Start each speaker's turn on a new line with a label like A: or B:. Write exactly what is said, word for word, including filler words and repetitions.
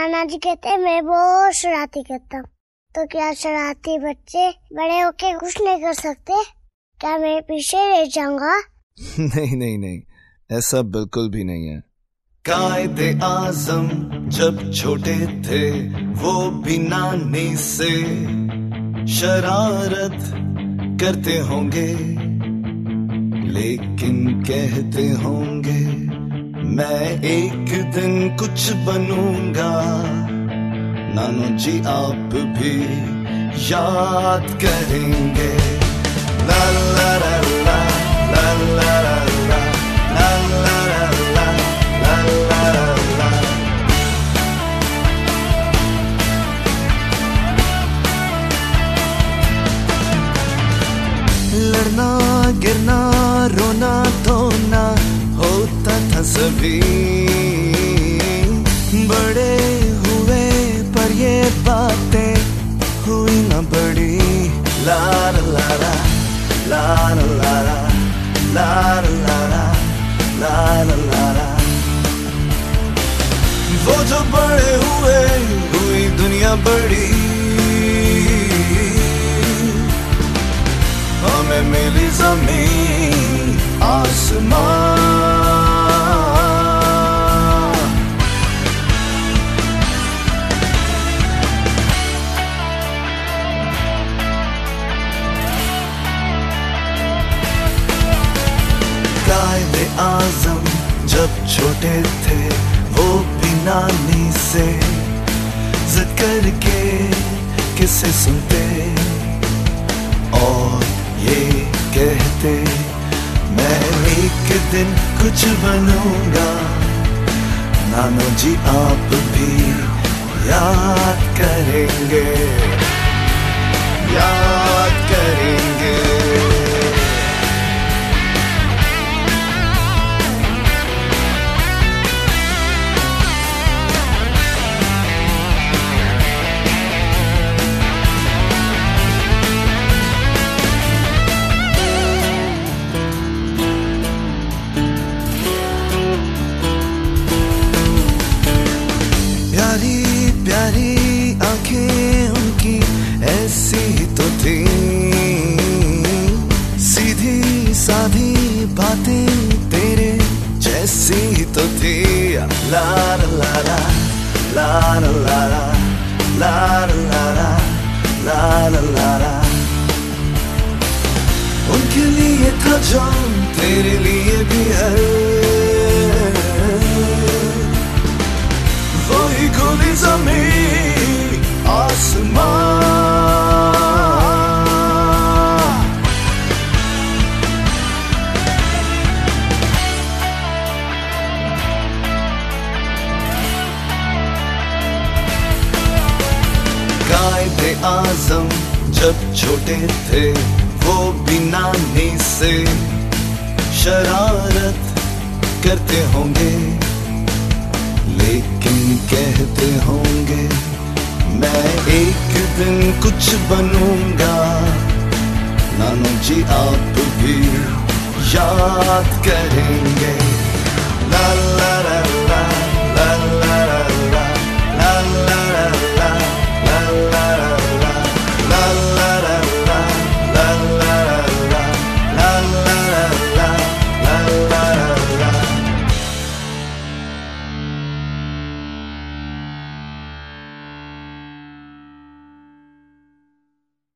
A: नाना जी कहते मैं बहुत शरारती करता हूँ। तो क्या शरारती बच्चे बड़े होके कुछ नहीं कर सकते? क्या मैं पीछे रह जाऊंगा?
B: नहीं नहीं नहीं, ऐसा बिल्कुल भी नहीं है। कायदे आज़म जब छोटे थे वो भी नानी से शरारत करते होंगे, लेकिन कहते होंगे मैं एक दिन कुछ बनूंगा। नानो जी आप भी याद करेंगे। ला ला ला ला ला ला ला ला ला ला ला ला ला। लड़ना गिरना रोना धोना होता था सभी, बड़े हुए पर ये बातें हुई ना बड़ी। ला ला ला ला ला ला ला ला ला ला ला। वो जो बड़े हुए हुई दुनिया बड़ी, हमें मिली ज़मीन आसमान। कायदे आज़म जब छोटे थे वो भी नानी से जिद करके किस्से सुनते और ये कहते मैं एक दिन कुछ बनूंगा। नानो जी आप भी याद करेंगे, याद करेंगे। प्यारी प्यारी आंखें उनकी ऐसी तो थी, सीधी साधी बातें तेरे जैसी तो थी। ला ला ला ला ला ला ला ला ला ला ला। उनके लिए था जान तेरे लिए भी है, वही खुली ज़मीन आसमान। कायदे आज़म जब छोटे थे वो भी नानी से शरारत करते होंगे, लेकिन कहते होंगे मैं एक दिन कुछ बनूंगा। नानो जी आप भी याद करेंगे। ला ला ला